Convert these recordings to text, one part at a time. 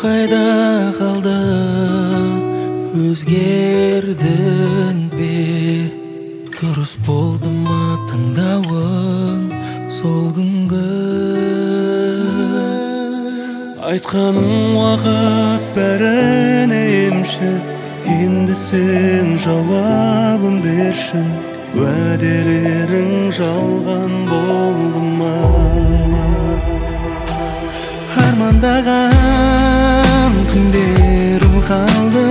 қайда қалды, өзгердің бе? Дұрыс болды ма таңдауың сол күнгі? Айтқаның уақыт бәріне емші, енді сен жауабын берші. Уәделерің жалған болды ма? Армандаған күндерім қалды,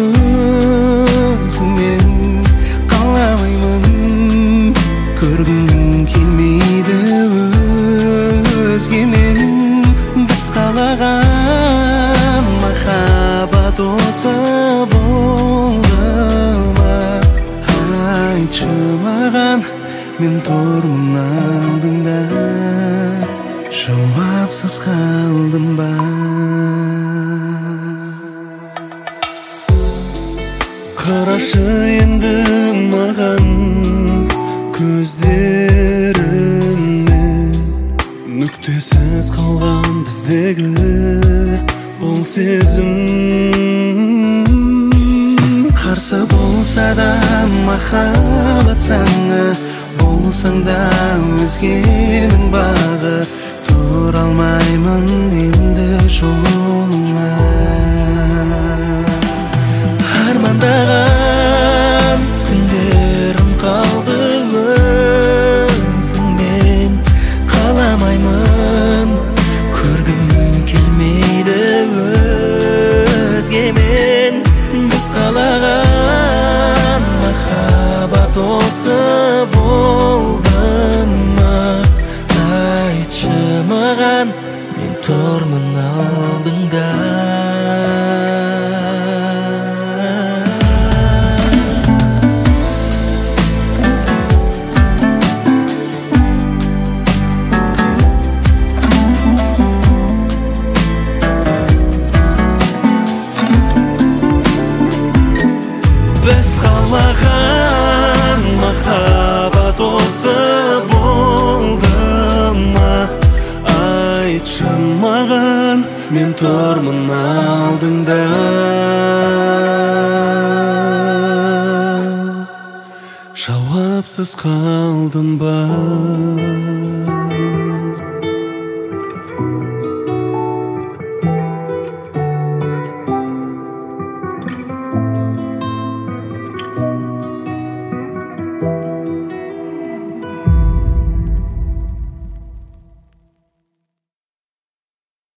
өзіңмен қаламаймын. Көргім келмейді өзгемен. Біз қалаған махаббат осы болды ма? Айтшы маған, мен тұрмын алдыңда, жауапсыз қалдым ба? Қарашы енді маған көздеріңе, нүктесіз қалған біздегі бұл сезім. Қарсы болса да махаббат заңы, болсаң да өзгенің бағы. Тұра алмаймын енді жолыңа. Армандаған күндерім қалды, өзіңмен қаламаймын. Көргім келмейді өзгемен. Біз қалаған махаббат осы болды ма? Айтшы маған, мен тұрмын алдыңда. Біз қалаған махаббат осы болды ма? Айтшы маған, мен тұрмын алдыңда. Жауапсыз қалдым ба?